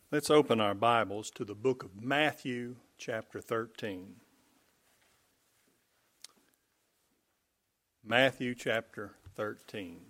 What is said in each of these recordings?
Let's open our Bibles to the book of Matthew, chapter 13. Matthew, chapter 13.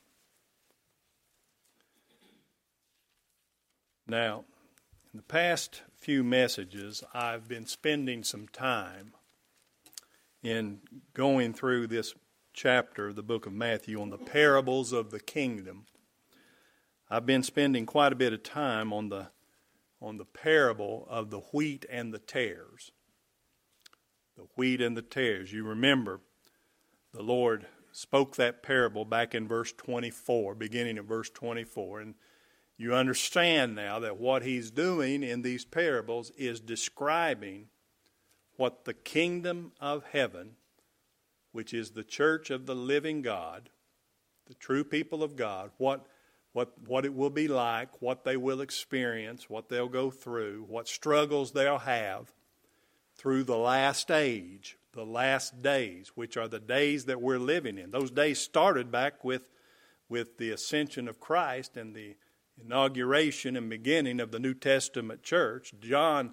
Now, in the past few messages, I've been spending some time in going through this chapter of the book of Matthew on the parables of the kingdom. I've been spending quite a bit of time on the parable of the wheat and the tares. The wheat and the tares. You remember the Lord spoke that parable back in verse 24, beginning of verse 24. And you understand now that what he's doing in these parables is describing what the kingdom of heaven, which is the church of the living God, the true people of God, what it will be like, what they will experience, what they'll go through, what struggles they'll have through the last age, the last days, which are the days that we're living in. Those days started back with the ascension of Christ and the inauguration and beginning of the New Testament church. The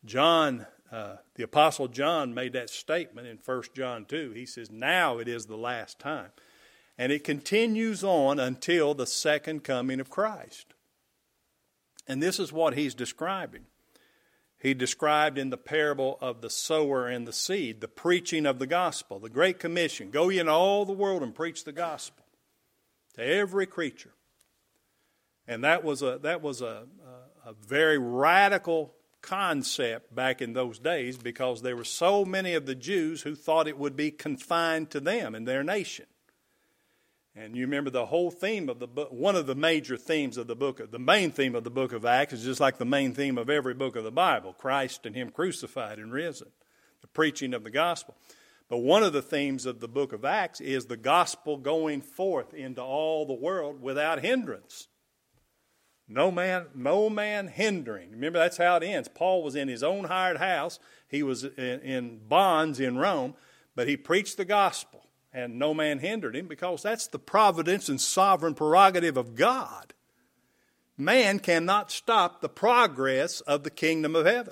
Apostle John made that statement in 1 John 2. He says, now it is the last time. And it continues on until the second coming of Christ. And this is what he's describing. He described in the parable of the sower and the seed, the preaching of the gospel, the Great Commission. Go ye into all the world and preach the gospel to every creature. And that was a very radical concept back in those days, because there were so many of the Jews who thought it would be confined to them and their nation. And you remember the whole theme of the book, one of the major themes of the main theme of the book of Acts is just like the main theme of every book of the Bible, Christ and Him crucified and risen, the preaching of the gospel. But one of the themes of the book of Acts is the gospel going forth into all the world without hindrance. No man hindering. Remember, that's how it ends. Paul was in his own hired house. He was in bonds in Rome, but he preached the gospel. And no man hindered him, because that's the providence and sovereign prerogative of God. Man cannot stop the progress of the kingdom of heaven.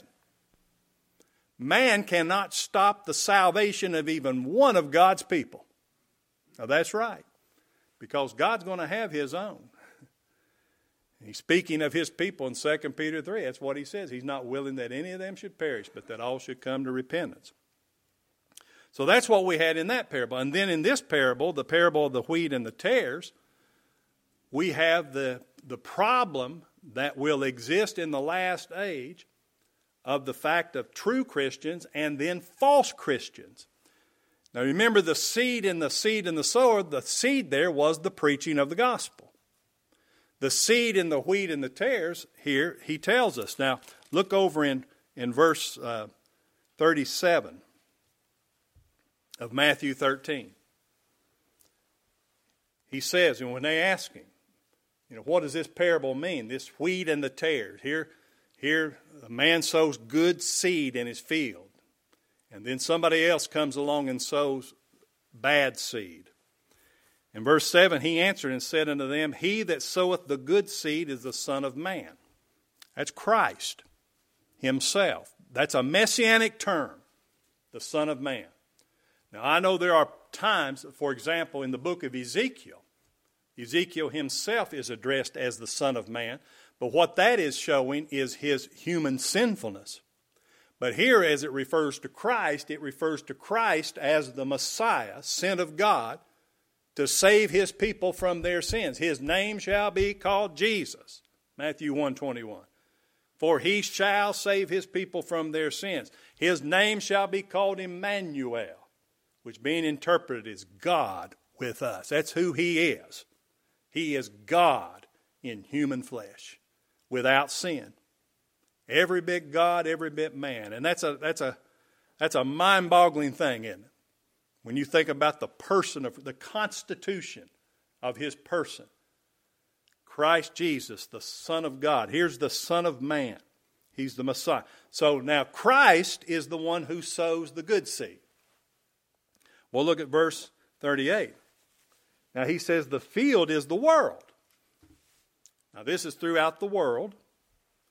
Man cannot stop the salvation of even one of God's people. Now that's right, because God's going to have His own. He's speaking of His people in 2 Peter 3. That's what He says. He's not willing that any of them should perish, but that all should come to repentance. So that's what we had in that parable. And then in this parable, the parable of the wheat and the tares, we have the problem that will exist in the last age of the fact of true Christians and then false Christians. Now remember, the seed and the sower, the seed there was the preaching of the gospel. The seed in the wheat and the tares here, he tells us. Now look over in verse 37. Of Matthew 13. He says, and when they ask him, what does this parable mean? This wheat and the tares. Here a man sows good seed in his field. And then somebody else comes along and sows bad seed. In verse 7, he answered and said unto them, He that soweth the good seed is the Son of Man. That's Christ Himself. That's a messianic term, the Son of Man. Now, I know there are times, for example, in the book of Ezekiel himself is addressed as the Son of Man, but what that is showing is his human sinfulness. But here, as it refers to Christ as the Messiah, sent of God, to save His people from their sins. His name shall be called Jesus, Matthew 1:21. For He shall save His people from their sins. His name shall be called Emmanuel, which being interpreted is God with us. That's who He is. He is God in human flesh, without sin. Every bit God, every bit man. And that's a mind-boggling thing, isn't it? When you think about the person of the constitution of His person. Christ Jesus, the Son of God. Here's the Son of Man. He's the Messiah. So now Christ is the one who sows the good seed. Well, look at verse 38. Now he says the field is the world. Now this is throughout the world.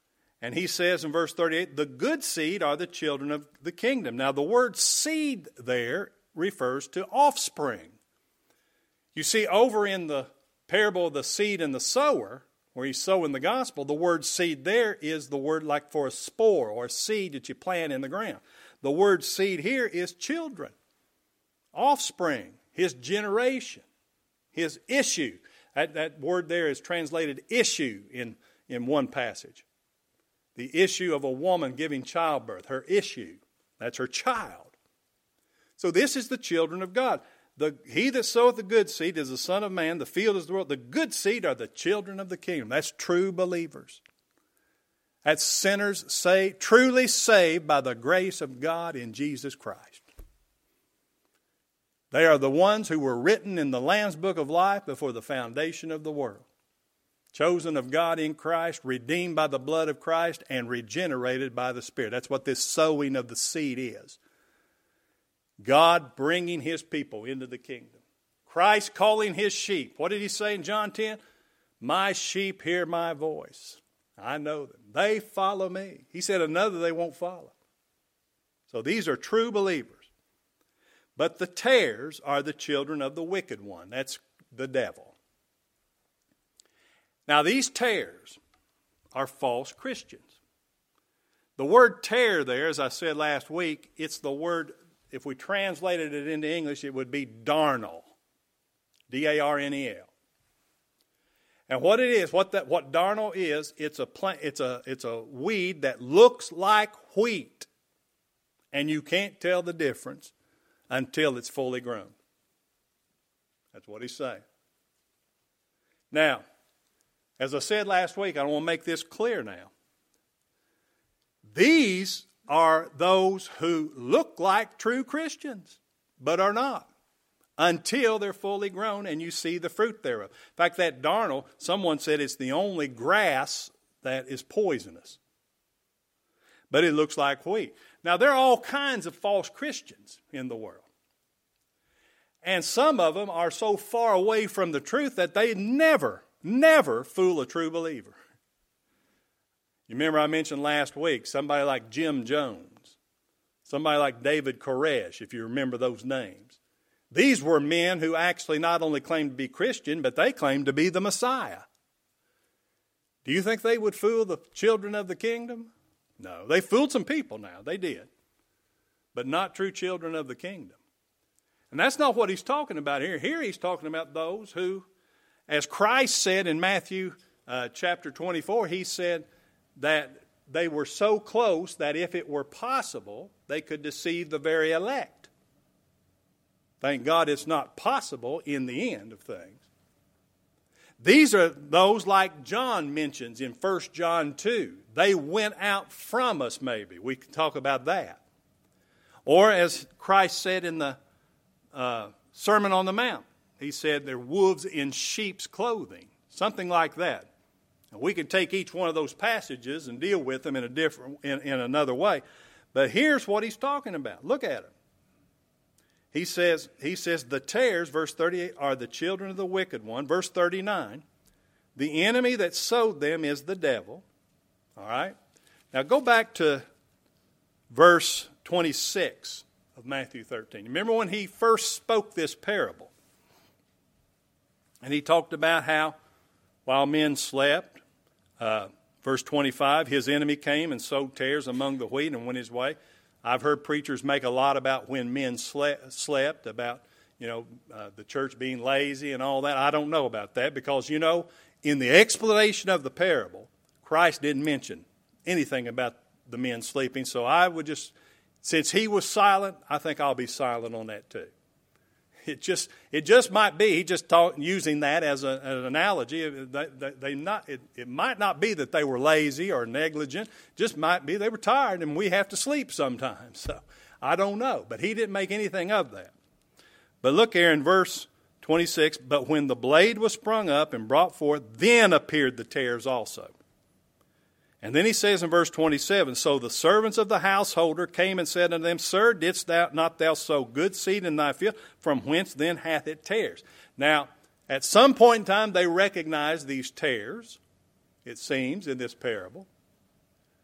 And he says in verse 38, the good seed are the children of the kingdom. Now the word seed there refers to offspring. You see, over in the parable of the seed and the sower, where he's sowing the gospel, the word seed there is the word like for a spore or a seed that you plant in the ground. The word seed here is children, offspring, his generation, his issue. That word there is translated issue in one passage. The issue of a woman giving childbirth, her issue. That's her child. So this is the children of God. He that soweth the good seed is the Son of Man. The field is the world. The good seed are the children of the kingdom. That's true believers. That's sinners truly saved by the grace of God in Jesus Christ. They are the ones who were written in the Lamb's Book of Life before the foundation of the world. Chosen of God in Christ, redeemed by the blood of Christ, and regenerated by the Spirit. That's what this sowing of the seed is. God bringing his people into the kingdom. Christ calling his sheep. What did he say in John 10? My sheep hear my voice. I know them. They follow me. He said another they won't follow. So these are true believers. But the tares are the children of the wicked one. That's the devil. Now these tares are false Christians. The word tare there, as I said last week, it's the word, if we translated it into English, it would be darnel. D-A-R-N-E-L. And what it is, what darnel is, it's a weed that looks like wheat. And you can't tell the difference until it's fully grown. That's what he's saying. Now, as I said last week, I want to make this clear now. These are those who look like true Christians, but are not, until they're fully grown and you see the fruit thereof. In fact, that darnel, someone said it's the only grass that is poisonous. But it looks like wheat. Now, there are all kinds of false Christians in the world. And some of them are so far away from the truth that they never fool a true believer. You remember I mentioned last week somebody like Jim Jones, somebody like David Koresh, if you remember those names. These were men who actually not only claimed to be Christian, but they claimed to be the Messiah. Do you think they would fool the children of the kingdom? No, they fooled some people now, they did. But not true children of the kingdom. And that's not what he's talking about here. Here he's talking about those who, as Christ said in Matthew chapter 24, he said that they were so close that if it were possible, they could deceive the very elect. Thank God it's not possible in the end of things. These are those like John mentions in 1 John 2. They went out from us, maybe. We can talk about that. Or as Christ said in the Sermon on the Mount, he said they're wolves in sheep's clothing. Something like that. And we could take each one of those passages and deal with them in another way. But here's what he's talking about. Look at it. He says the tares, verse 38, are the children of the wicked one. Verse 39, the enemy that sowed them is the devil. All right? Now go back to verse 26 of Matthew 13. Remember when he first spoke this parable? And he talked about how while men slept, verse 25, his enemy came and sowed tares among the wheat and went his way. I've heard preachers make a lot about when men slept, about, the church being lazy and all that. I don't know about that because, in the explanation of the parable, Christ didn't mention anything about the men sleeping. So I would just, since he was silent, I think I'll be silent on that too. It just might be, he just using that as an analogy. It might not be that they were lazy or negligent. Just might be they were tired and we have to sleep sometimes. So I don't know. But he didn't make anything of that. But look here in verse 26. But when the blade was sprung up and brought forth, then appeared the tares also. And then he says in verse 27, so the servants of the householder came and said unto them, Sir, didst not thou sow good seed in thy field? From whence then hath it tares? Now, at some point in time, they recognized these tares, it seems, in this parable.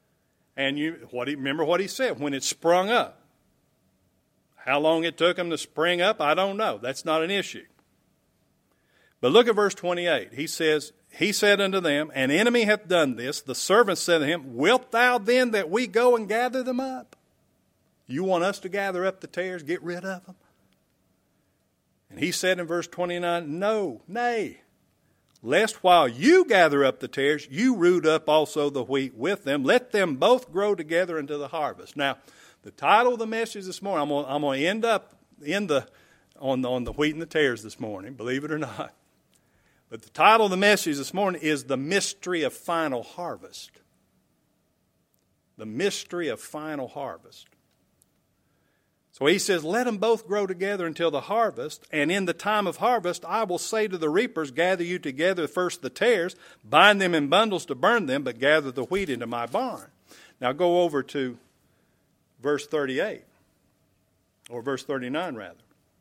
And remember what he said, when it sprung up. How long it took them to spring up, I don't know. That's not an issue. But look at verse 28. He says, he said unto them, an enemy hath done this. The servant said to him, wilt thou then that we go and gather them up? You want us to gather up the tares, get rid of them? And he said in verse 29, no, nay. Lest while you gather up the tares, you root up also the wheat with them. Let them both grow together into the harvest. Now, the title of the message this morning, I'm going to end up on the wheat and the tares this morning, believe it or not. But the title of the message this morning is The Mystery of Final Harvest. The Mystery of Final Harvest. So he says, let them both grow together until the harvest, and in the time of harvest I will say to the reapers, gather you together first the tares, bind them in bundles to burn them, but gather the wheat into my barn. Now go over to verse 38, or verse 39 rather.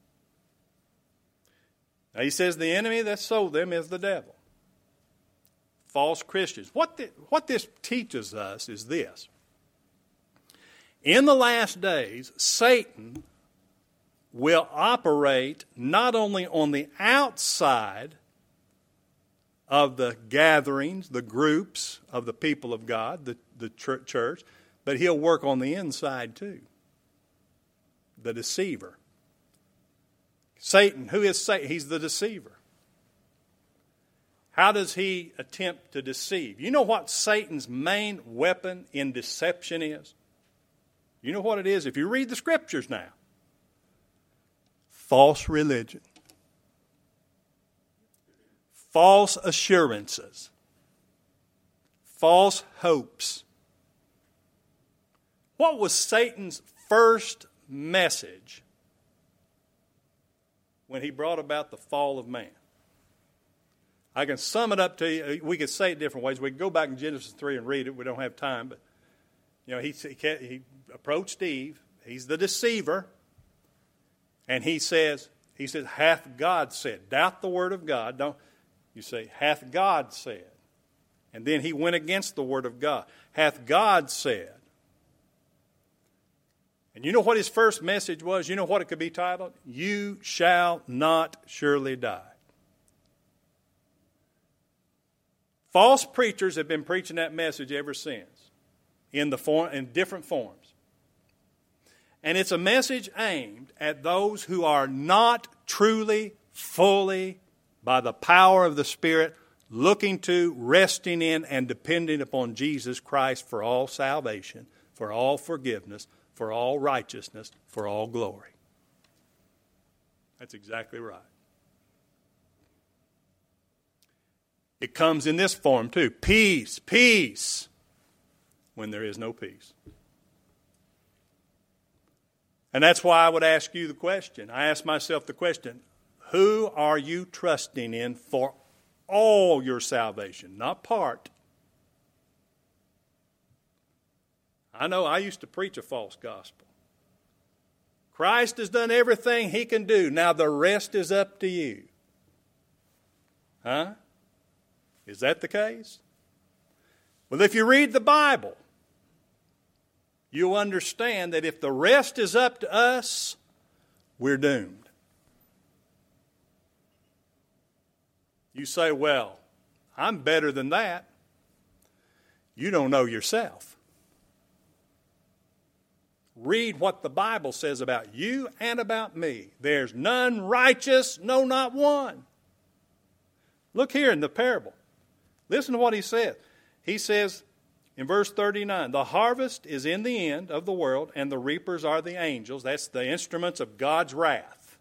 Now he says the enemy that sowed them is the devil. False Christians. What this teaches us is this. In the last days, Satan will operate not only on the outside of the gatherings, the groups of the people of God, the church, but he'll work on the inside too. The deceiver. Satan, who is Satan? He's the deceiver. How does he attempt to deceive? You know what Satan's main weapon in deception is? You know what it is? If you read the Scriptures now. False religion. False assurances. False hopes. What was Satan's first message when he brought about the fall of man? I can sum it up to you. We could say it different ways. We can go back in Genesis 3 and read it. We don't have time. But, he approached Eve. He's the deceiver. And he says, hath God said? Doubt the word of God. Don't you say, hath God said? And then he went against the word of God. Hath God said? And you know what his first message was? You know what it could be titled? You shall not surely die. False preachers have been preaching that message ever since in different forms. And it's a message aimed at those who are not truly, fully, by the power of the Spirit, looking to, resting in, and depending upon Jesus Christ for all salvation, for all forgiveness, for all righteousness, for all glory. That's exactly right. It comes in this form too. Peace, peace, when there is no peace. And that's why I would ask you the question. I ask myself the question, who are you trusting in for all your salvation, not part? I know I used to preach a false gospel. Christ has done everything he can do. Now the rest is up to you. Huh? Is that the case? Well, if you read the Bible, you'll understand that if the rest is up to us, we're doomed. You say, well, I'm better than that. You don't know yourself. Read what the Bible says about you and about me. There's none righteous, no, not one. Look here in the parable. Listen to what he says. He says in verse 39, the harvest is in the end of the world, and the reapers are the angels. That's the instruments of God's wrath.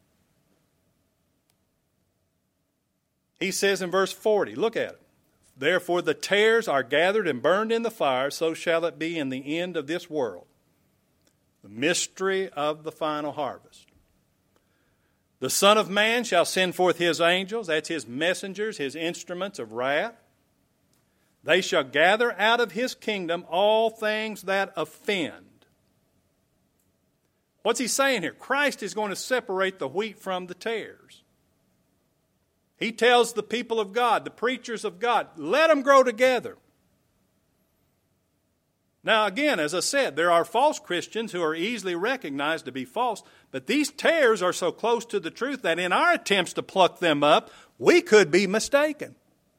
He says in verse 40, look at it. Therefore the tares are gathered and burned in the fire, so shall it be in the end of this world. The mystery of the final harvest. The Son of Man shall send forth his angels, that's his messengers, his instruments of wrath. They shall gather out of his kingdom all things that offend. What's he saying here? Christ is going to separate the wheat from the tares. He tells the people of God, the preachers of God, let them grow together. Now, again, as I said, there are false Christians who are easily recognized to be false, but these tares are so close to the truth that in our attempts to pluck them up, we could be mistaken.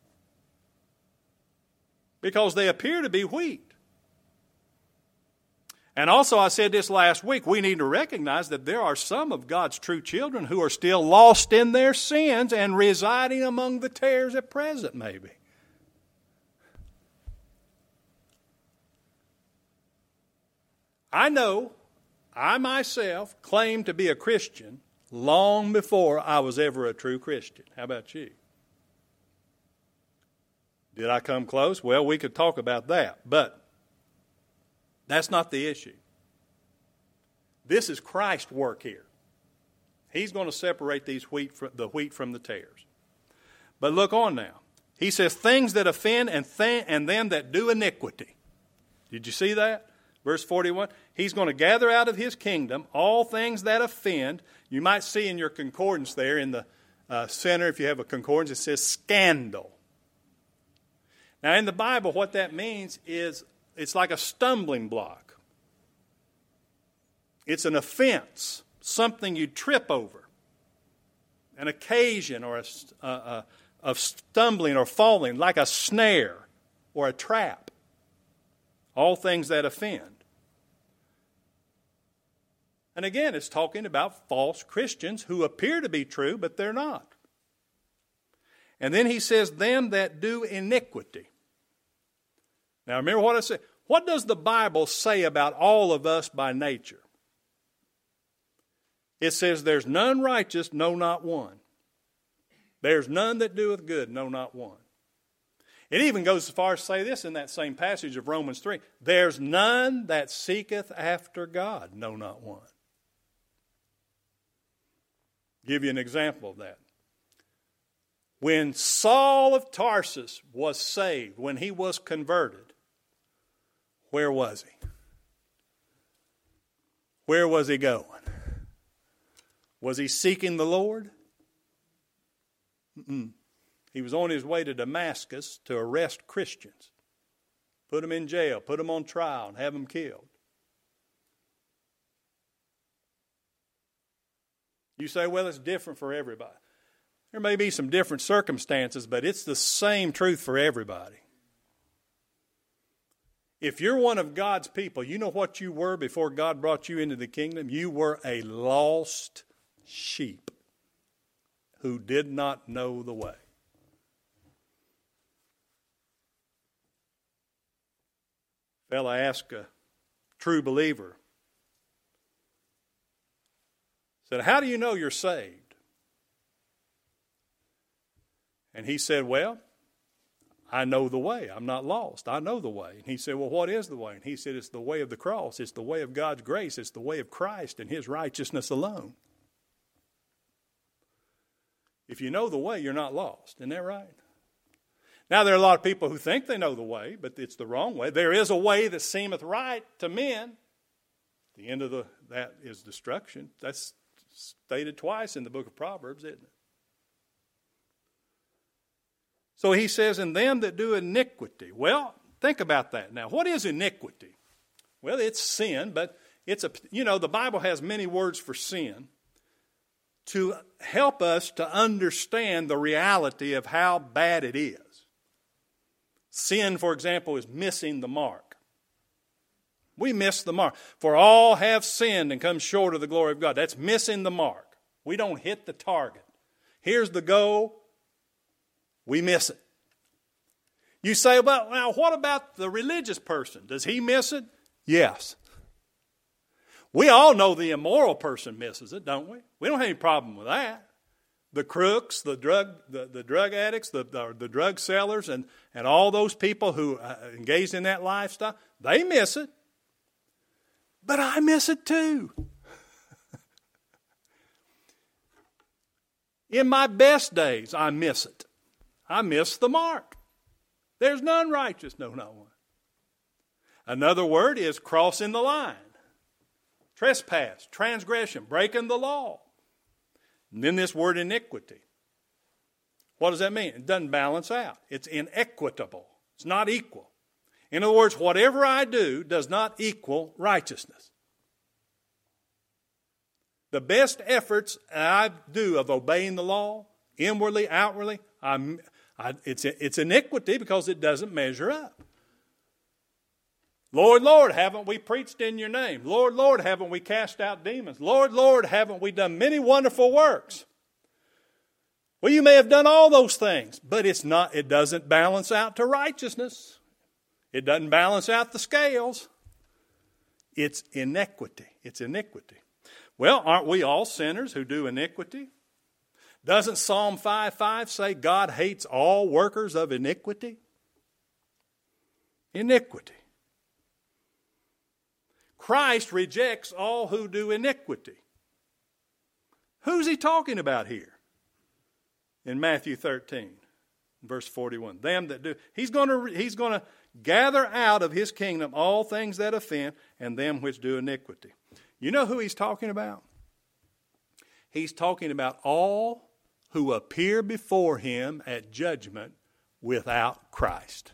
Because they appear to be wheat. And also, I said this last week, we need to recognize that there are some of God's true children who are still lost in their sins and residing among the tares at present, maybe. I know I myself claimed to be a Christian long before I was ever a true Christian. How about you? Did I come close? Well, we could talk about that, but that's not the issue. This is Christ's work here. He's going to separate the wheat from the tares. But look on now. He says, things that offend and them that do iniquity. Did you see that? Verse 41, he's going to gather out of his kingdom all things that offend. You might see in your concordance there in the center, if you have a concordance, it says scandal. Now in the Bible, what that means is it's like a stumbling block. It's an offense, something you trip over, an occasion or of stumbling or falling, like a snare or a trap. All things that offend. And again, it's talking about false Christians who appear to be true, but they're not. And then he says, them that do iniquity. Now remember what I said. What does the Bible say about all of us by nature? It says, there's none righteous, no, not one. There's none that doeth good, no, not one. It even goes as far as to say this in that same passage of Romans 3. There's none that seeketh after God, no, not one. Give you an example of that. When Saul of Tarsus was saved, when he was converted, where was he? Where was he going? Was he seeking the Lord? He was on his way to Damascus to arrest Christians, put them in jail, put them on trial, and have them killed. You say, well, it's different for everybody. There may be some different circumstances, but it's the same truth for everybody. If you're one of God's people, you know what you were before God brought you into the kingdom? You were a lost sheep who did not know the way. Fella asked a true believer, said, how do you know you're saved? And he said, well, I know the way. I'm not lost. I know the way. And he said, well, what is the way? And he said, it's the way of the cross. It's the way of God's grace. It's the way of Christ and his righteousness alone. If you know the way, you're not lost. Isn't that right? Now, there are a lot of people who think they know the way, but it's the wrong way. There is a way that seemeth right to men. The end of that is destruction. That's stated twice in the book of Proverbs, isn't it? So he says, and them that do iniquity. Well, think about that now. What is iniquity? Well, it's sin, but the Bible has many words for sin to help us to understand the reality of how bad it is. Sin, for example, is missing the mark. We miss the mark. For all have sinned and come short of the glory of God. That's missing the mark. We don't hit the target. Here's the goal. We miss it. You say, well, now what about the religious person? Does he miss it? Yes. We all know the immoral person misses it, don't we? We don't have any problem with that. The crooks, the drug addicts, the drug sellers, and all those people who engage in that lifestyle, they miss it. But I miss it too. In my best days, I miss it. I miss the mark. There's none righteous, no, not one. Another word is crossing the line. Trespass, transgression, breaking the law. And then this word iniquity. What does that mean? It doesn't balance out. It's inequitable. It's not equal. In other words, whatever I do does not equal righteousness. The best efforts I do of obeying the law, inwardly, outwardly, it's iniquity because it doesn't measure up. Lord, Lord, haven't we preached in your name? Lord, Lord, haven't we cast out demons? Lord, Lord, haven't we done many wonderful works? Well, you may have done all those things, but it doesn't balance out to righteousness. It doesn't balance out the scales. It's iniquity. It's iniquity. Well, aren't we all sinners who do iniquity? Doesn't Psalm 5:5 say God hates all workers of iniquity? Iniquity. Christ rejects all who do iniquity. Who's he talking about here? In Matthew 13, verse 41. Them that do. He's going to gather out of his kingdom all things that offend and them which do iniquity. You know who he's talking about? He's talking about all who appear before him at judgment without Christ.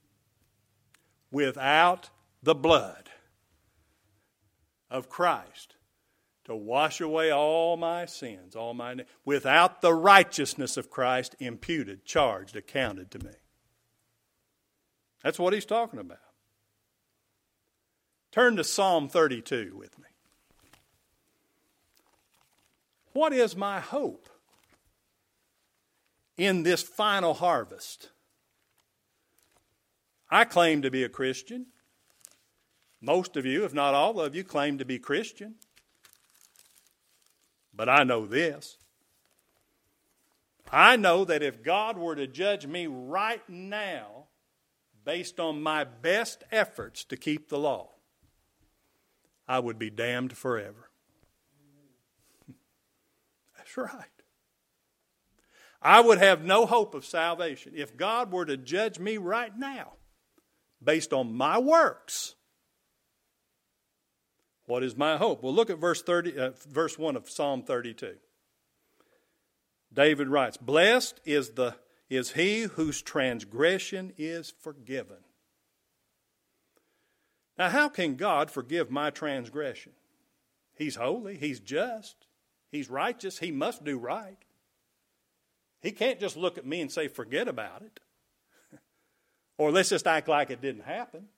Without the blood of Christ to wash away all my sins, without the righteousness of Christ imputed, charged, accounted to me. That's what he's talking about. Turn to Psalm 32 with me. What is my hope in this final harvest? I claim to be a Christian. Most of you, if not all of you, claim to be Christian. But I know this. I know that if God were to judge me right now based on my best efforts to keep the law, I would be damned forever. That's right. I would have no hope of salvation if God were to judge me right now based on my works. What is my hope? Well, look at verse 1 of Psalm 32. David writes, "Blessed is he whose transgression is forgiven." Now, how can God forgive my transgression? He's holy. He's just. He's righteous. He must do right. He can't just look at me and say, forget about it. Or let's just act like it didn't happen.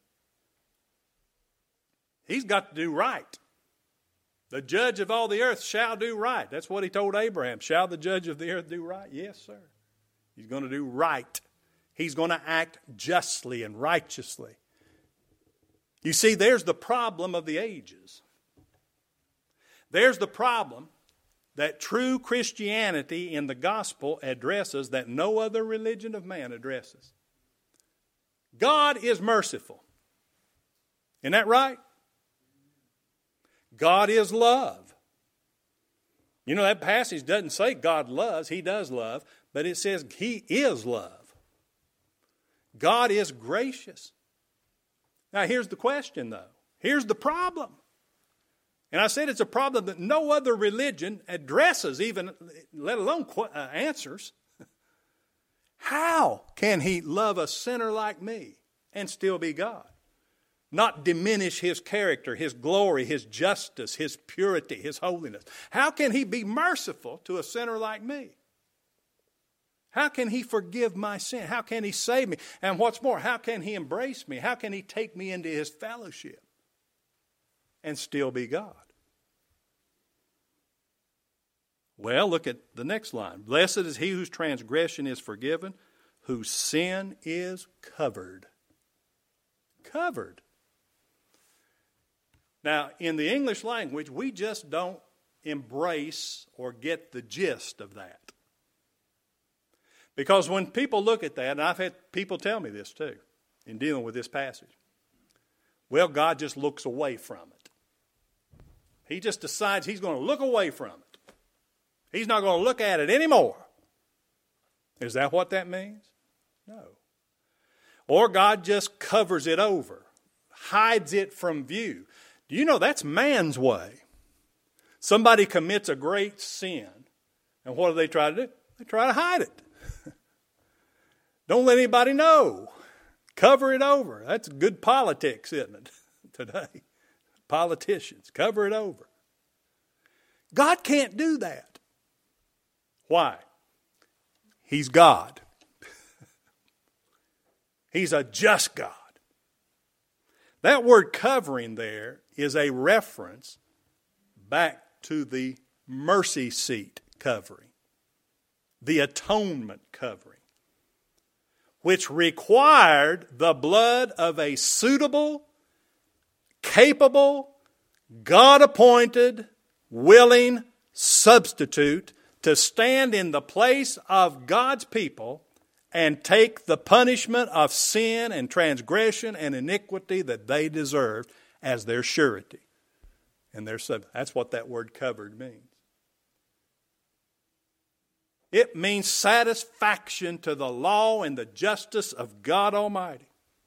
He's got to do right. The judge of all the earth shall do right. That's what he told Abraham. Shall the judge of the earth do right? Yes, sir. He's going to do right. He's going to act justly and righteously. You see, there's the problem of the ages. There's the problem that true Christianity in the gospel addresses that no other religion of man addresses. God is merciful. Isn't that right? God is love. You know, that passage doesn't say God loves. He does love. But it says he is love. God is gracious. Now, here's the question, though. Here's the problem. And I said it's a problem that no other religion addresses, even let alone answers. How can he love a sinner like me and still be God? Not diminish his character, his glory, his justice, his purity, his holiness. How can he be merciful to a sinner like me? How can he forgive my sin? How can he save me? And what's more, how can he embrace me? How can he take me into his fellowship and still be God? Well, look at the next line. Blessed is he whose transgression is forgiven, whose sin is covered. Covered. Now, in the English language, we just don't embrace or get the gist of that. Because when people look at that, and I've had people tell me this too, in dealing with this passage, well, God just looks away from it. He just decides he's going to look away from it. He's not going to look at it anymore. Is that what that means? No. Or God just covers it over, hides it from view. Do you know that's man's way? Somebody commits a great sin, and what do they try to do? They try to hide it. Don't let anybody know. Cover it over. That's good politics, isn't it, today? Politicians, cover it over. God can't do that. Why? He's God. He's a just God. That word covering there is a reference back to the mercy seat covering, the atonement covering, which required the blood of a suitable, capable, God-appointed, willing substitute to stand in the place of God's people and take the punishment of sin and transgression and iniquity that they deserved as their surety. And that's what that word covered means. It means satisfaction to the law and the justice of God Almighty.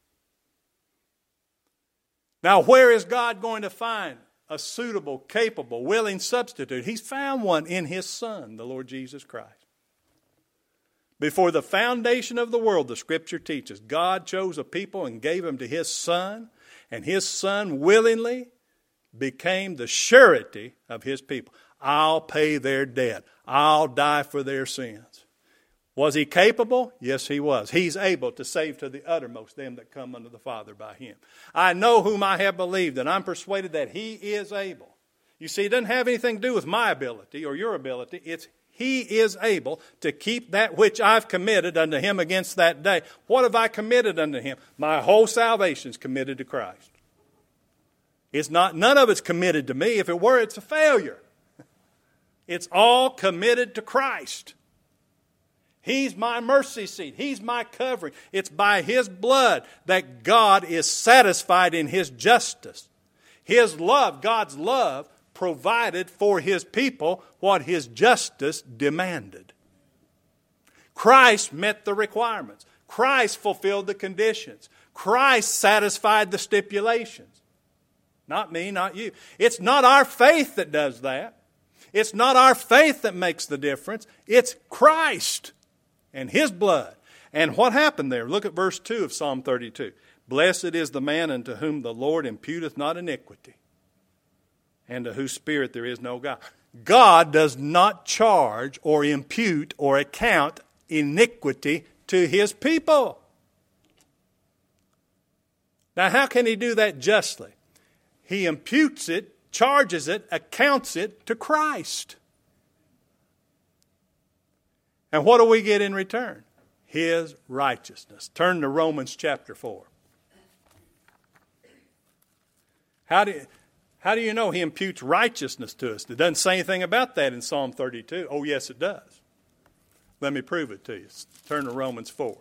Now, where is God going to find a suitable, capable, willing substitute? He's found one in His Son, the Lord Jesus Christ. Before the foundation of the world, the Scripture teaches, God chose a people and gave them to His Son, and His Son willingly became the surety of His people. I'll pay their debt. I'll die for their sins. Was He capable? Yes, He was. He's able to save to the uttermost them that come unto the Father by Him. I know whom I have believed, and I'm persuaded that He is able. You see, it doesn't have anything to do with my ability or your ability. It's He is able to keep that which I've committed unto Him against that day. What have I committed unto Him? My whole salvation is committed to Christ. It's not, none of it's committed to me. If it were, it's a failure. It's all committed to Christ. He's my mercy seat. He's my covering. It's by His blood that God is satisfied in His justice. His love, God's love, provided for His people what His justice demanded. Christ met the requirements. Christ fulfilled the conditions. Christ satisfied the stipulations. Not me, not you. It's not our faith that does that. It's not our faith that makes the difference. It's Christ and His blood. And what happened there? Look at verse 2 of Psalm 32. Blessed is the man unto whom the Lord imputeth not iniquity, and to whose spirit there is no guile. God does not charge or impute or account iniquity to His people. Now, how can He do that justly? He imputes it, charges it, accounts it to Christ. And what do we get in return? His righteousness. Turn to Romans chapter 4. How do you know He imputes righteousness to us? It doesn't say anything about that in Psalm 32. Oh, yes, it does. Let me prove it to you. Turn to Romans 4.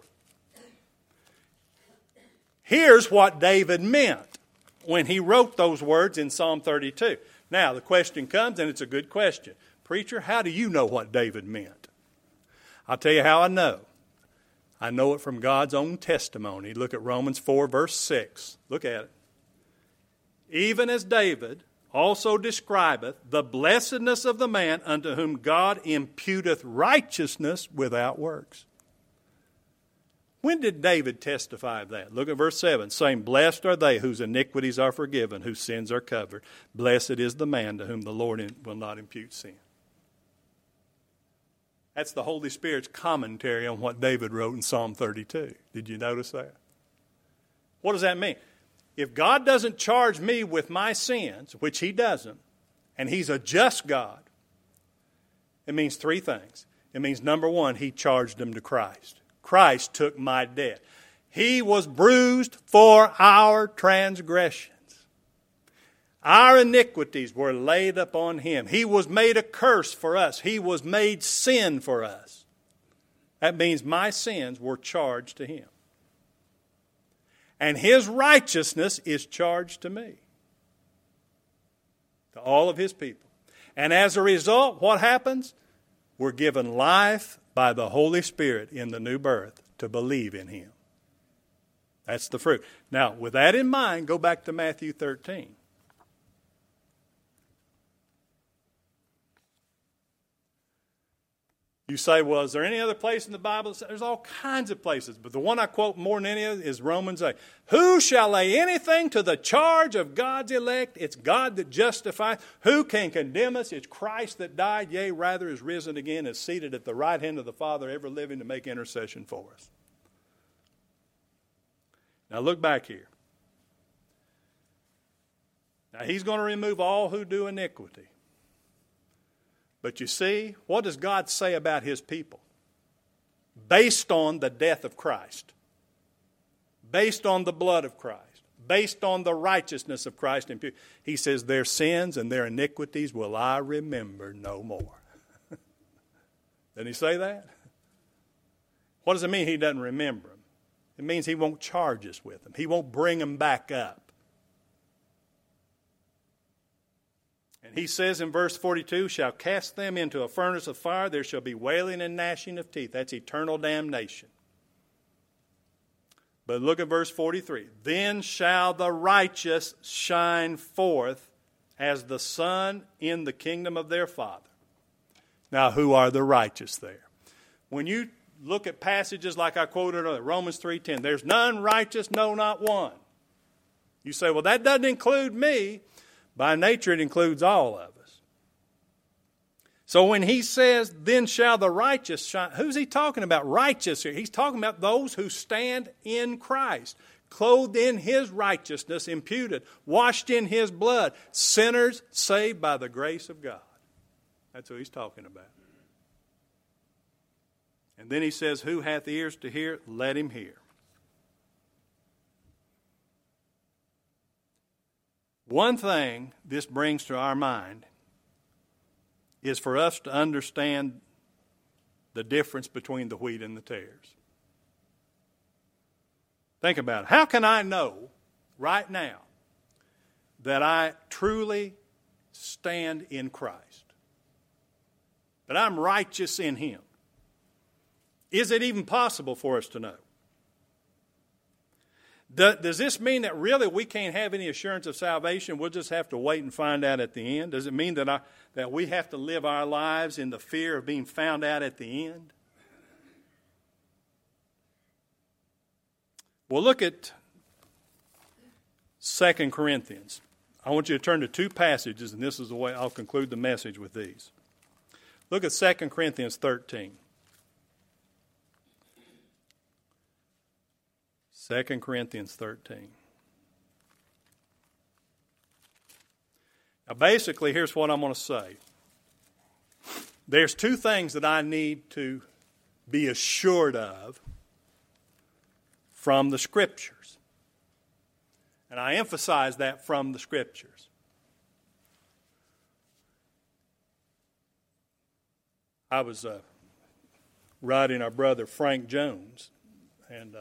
Here's what David meant when he wrote those words in Psalm 32. Now, the question comes, and it's a good question. Preacher, how do you know what David meant? I'll tell you how I know. I know it from God's own testimony. Look at Romans 4, verse 6. Look at it. Even as David also describeth the blessedness of the man unto whom God imputeth righteousness without works. When did David testify of that? Look at verse 7, saying, Blessed are they whose iniquities are forgiven, whose sins are covered. Blessed is the man to whom the Lord will not impute sin. That's the Holy Spirit's commentary on what David wrote in Psalm 32. Did you notice that? What does that mean? If God doesn't charge me with my sins, which He doesn't, and He's a just God, it means three things. It means, number one, He charged them to Christ. Christ took my debt. He was bruised for our transgressions. Our iniquities were laid upon Him. He was made a curse for us. He was made sin for us. That means my sins were charged to Him. And His righteousness is charged to me, to all of His people. And as a result, what happens? We're given life by the Holy Spirit in the new birth to believe in Him. That's the fruit. Now, with that in mind, go back to Matthew 13. You say, well, is there any other place in the Bible? There's all kinds of places. But the one I quote more than any other is Romans 8. Who shall lay anything to the charge of God's elect? It's God that justifies. Who can condemn us? It's Christ that died, yea, rather is risen again, is seated at the right hand of the Father, ever living to make intercession for us. Now look back here. Now he's going to remove all who do iniquity. But you see, what does God say about his people? Based on the death of Christ, based on the blood of Christ, based on the righteousness of Christ, he says, their sins and their iniquities will I remember no more. Didn't he say that? What does it mean he doesn't remember them? It means he won't charge us with them. He won't bring them back up. And he says in verse 42, shall cast them into a furnace of fire. There shall be wailing and gnashing of teeth. That's eternal damnation. But look at verse 43. Then shall the righteous shine forth as the sun in the kingdom of their Father. Now, who are the righteous there? When you look at passages like I quoted earlier, Romans 3:10, there's none righteous, no, not one. You say, well, that doesn't include me. By nature, it includes all of us. So when he says, then shall the righteous shine, who's he talking about? Righteous here. He's talking about those who stand in Christ, clothed in his righteousness, imputed, washed in his blood, sinners saved by the grace of God. That's who he's talking about. And then he says, who hath ears to hear, let him hear. One thing this brings to our mind is for us to understand the difference between the wheat and the tares. Think about it. How can I know right now that I truly stand in Christ? That I'm righteous in him? Is it even possible for us to know? Does this mean that really we can't have any assurance of salvation? We'll just have to wait and find out at the end? Does it mean that we have to live our lives in the fear of being found out at the end? Well, look at 2 Corinthians. I want you to turn to two passages, and this is the way I'll conclude the message with these. Look at 2 Corinthians 13. 2 Corinthians 13. Now basically, here's what I'm going to say. There's two things that I need to be assured of from the Scriptures. And I emphasize that from the Scriptures. I was writing our brother Frank Jones, and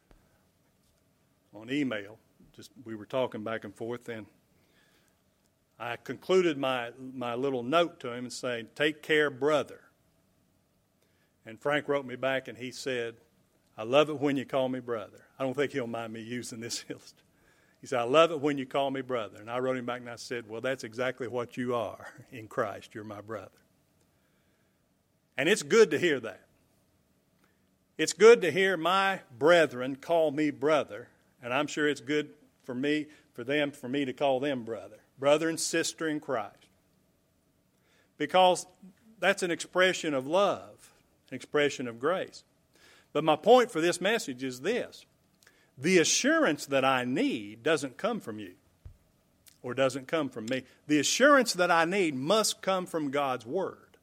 on email, we were talking back and forth, and I concluded my little note to him and saying, take care, brother. And Frank wrote me back and he said, I love it when you call me brother. I don't think he'll mind me using this list. He said, I love it when you call me brother. And I wrote him back and I said, well, that's exactly what you are in Christ. You're my brother. And it's good to hear that. It's good to hear my brethren call me brother. And I'm sure it's good for me to call them brother. Brother and sister in Christ. Because that's an expression of love, an expression of grace. But my point for this message is this. The assurance that I need doesn't come from you or doesn't come from me. The assurance that I need must come from God's Word.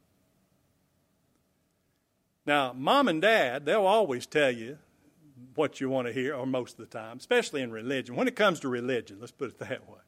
Now, Mom and Dad, they'll always tell you what you want to hear, or most of the time, especially in religion. When it comes to religion, let's put it that way.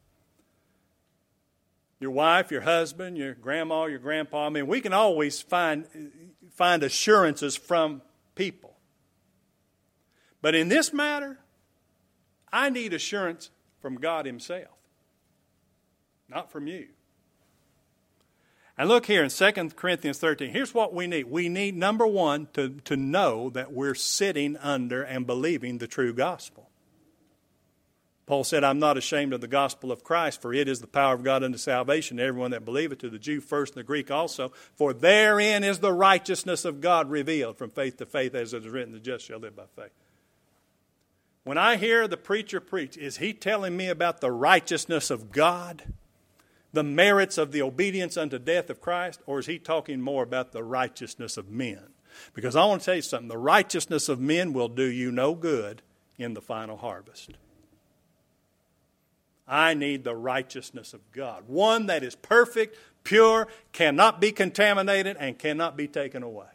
Your wife, your husband, your grandma, your grandpa, we can always find assurances from people. But in this matter, I need assurance from God himself, not from you. And look here in 2 Corinthians 13. Here's what we need. We need, number one, to know that we're sitting under and believing the true gospel. Paul said, I'm not ashamed of the gospel of Christ, for it is the power of God unto salvation to everyone that believeth, to the Jew first and the Greek also. For therein is the righteousness of God revealed from faith to faith, as it is written, the just shall live by faith. When I hear the preacher preach, is he telling me about the righteousness of God, the merits of the obedience unto death of Christ, or is he talking more about the righteousness of men? Because I want to tell you something, the righteousness of men will do you no good in the final harvest. I need the righteousness of God, one that is perfect, pure, cannot be contaminated, and cannot be taken away.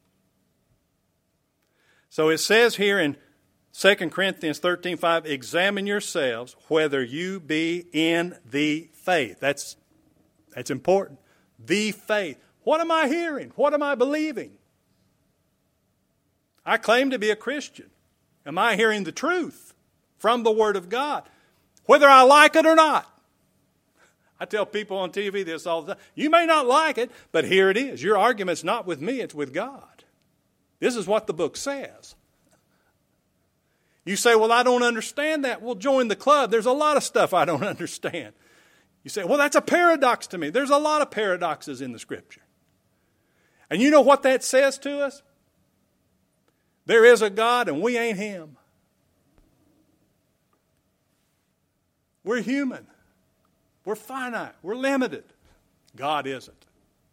So it says here in 2 Corinthians 13:5, examine yourselves whether you be in the faith. That's important. The faith. What am I hearing? What am I believing? I claim to be a Christian. Am I hearing the truth from the Word of God? Whether I like it or not. I tell people on TV this all the time. You may not like it, but here it is. Your argument's not with me, it's with God. This is what the book says. You say, well, I don't understand that. Well, join the club. There's a lot of stuff I don't understand. You say, well, that's a paradox to me. There's a lot of paradoxes in the Scripture. And you know what that says to us? There is a God and we ain't Him. We're human. We're finite. We're limited. God isn't.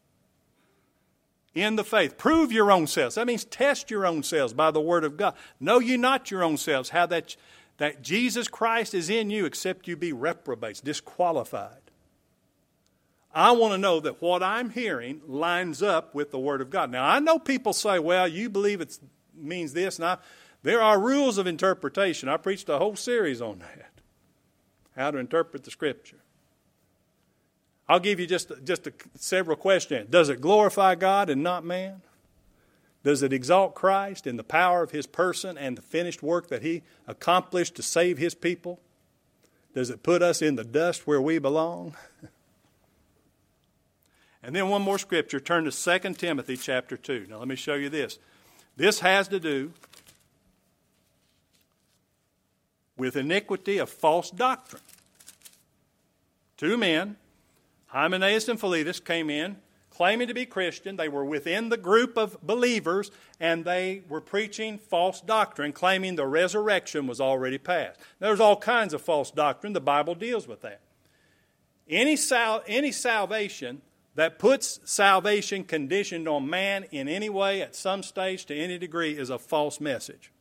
In the faith. Prove your own selves. That means test your own selves by the Word of God. Know ye not your own selves, how that Jesus Christ is in you, except you be reprobates, disqualified. I want to know that what I'm hearing lines up with the Word of God. Now, I know people say, well, you believe it means this. And there are rules of interpretation. I preached a whole series on that. How to interpret the Scripture. I'll give you just several questions. Does it glorify God and not man? Does it exalt Christ in the power of His person and the finished work that He accomplished to save His people? Does it put us in the dust where we belong? And then one more scripture. Turn to 2 Timothy chapter 2. Now let me show you this. This has to do with iniquity of false doctrine. Two men, Hymenaeus and Philetus, came in claiming to be Christian. They were within the group of believers, and they were preaching false doctrine, claiming the resurrection was already past. There's all kinds of false doctrine. The Bible deals with that. Any salvation that puts salvation conditioned on man in any way, at some stage, to any degree, is a false message.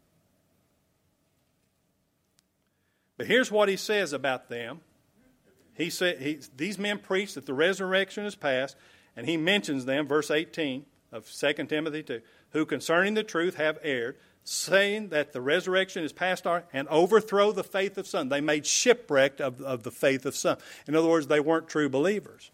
But here's what he says about them. He said these men preach that the resurrection is past, and he mentions them, verse 18 of 2 Timothy 2, who concerning the truth have erred, saying that the resurrection is past and overthrow the faith of some. They made shipwreck of the faith of some. In other words, they weren't true believers.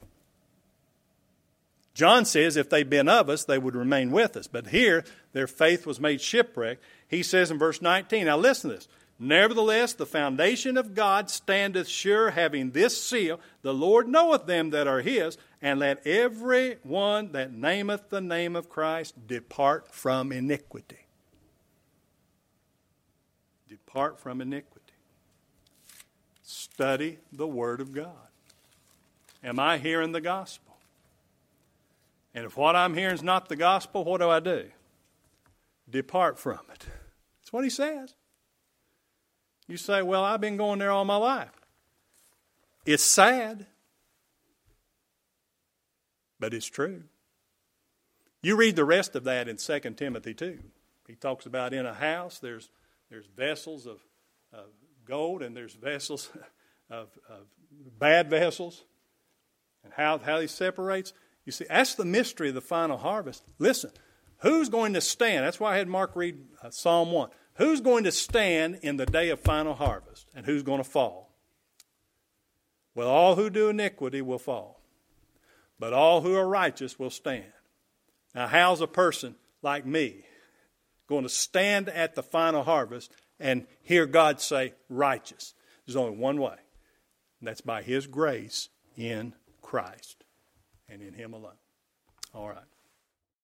John says if they'd been of us, they would remain with us. But here, their faith was made shipwreck. He says in verse 19, now listen to this. Nevertheless, the foundation of God standeth sure, having this seal, the Lord knoweth them that are His, and let every one that nameth the name of Christ depart from iniquity. Depart from iniquity. Study the Word of God. Am I hearing the gospel? And if what I'm hearing is not the gospel, what do? Depart from it. That's what he says. You say, well, I've been going there all my life. It's sad, but it's true. You read the rest of that in 2 Timothy 2. He talks about in a house there's vessels of gold and there's vessels of bad vessels, and how he separates. You see, that's the mystery of the final harvest. Listen, who's going to stand? That's why I had Mark read Psalm 1. Who's going to stand in the day of final harvest, and who's going to fall? Well, all who do iniquity will fall, but all who are righteous will stand. Now, how's a person like me going to stand at the final harvest and hear God say righteous? There's only one way, and that's by His grace in Christ and in Him alone. All right.